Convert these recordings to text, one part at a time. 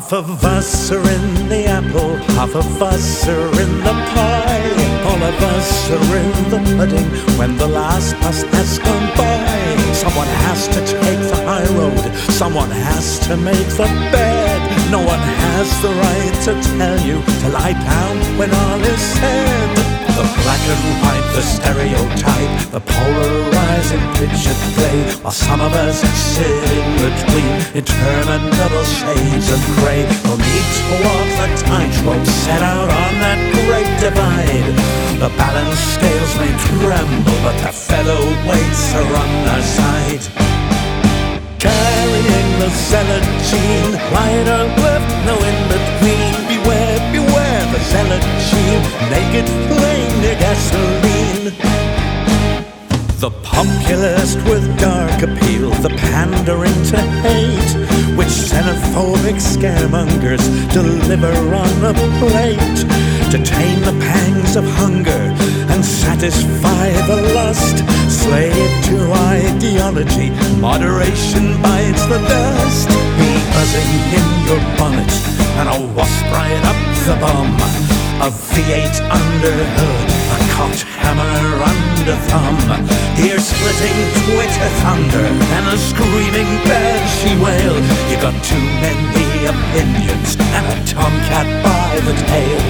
Half of us are in the apple, half of us are in the pie. All of us are in the pudding when the last bus has gone by. Someone has to take the high road, someone has to make the bed. No one has the right to tell you to lie down when all is said. The black and white, the stereotype, the polarizing picture play, while some of us sit in between interminable shades of grey. No need to walk the tightrope set out on that great divide. The balance scales may tremble, but the featherweights are on our side. Carrying the zealot gene, right or left, no in between. Beware, beware the zealot gene, naked flame near gasoline. The populist with dark appeal, the pandering to hate, which xenophobic scaremongers deliver on a plate, to tame the pangs of hunger and satisfy the lust. Slave to ideology, moderation bites the dust. Be buzzing in your bonnet and a wasp right up the bum. A V8 under hood, a cocked hammer under thumb, ear-splitting Twitter thunder and a screaming banshee wail. You got too many opinions and a tomcat by the tail.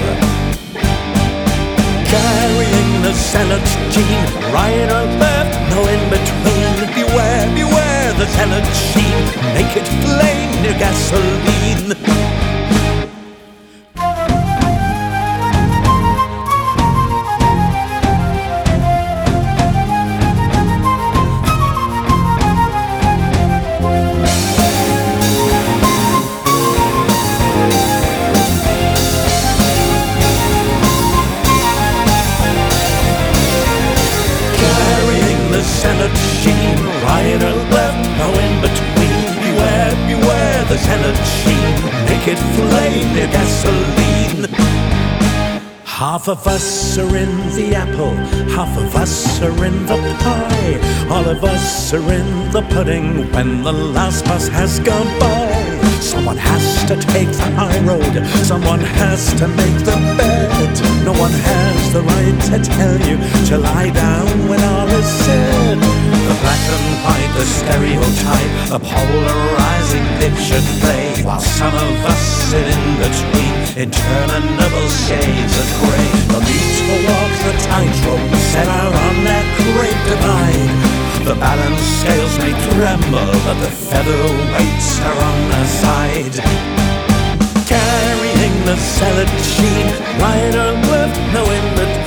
Carrying the zealot gene, right or left, no in between. Beware, beware the zealot gene, naked flame near gasoline. Zealot gene, right or left, no in between. Beware, beware the zealot gene, naked flame near gasoline. Half of us are in the apple, half of us are in the pie. All of us are in the pudding when the last bus has gone by. Someone has to take the high road, someone has to make the bed. No one has the right to tell you to lie down when all is said. The black and white, the stereotype, the polarizing picture play, while some of us sit in between interminable shades of grey. No need to walk the tightrope set out on that great divide. The balance scales may tremble, but the featherweights are on our side. Carrying the zealot gene, right or left, no in between.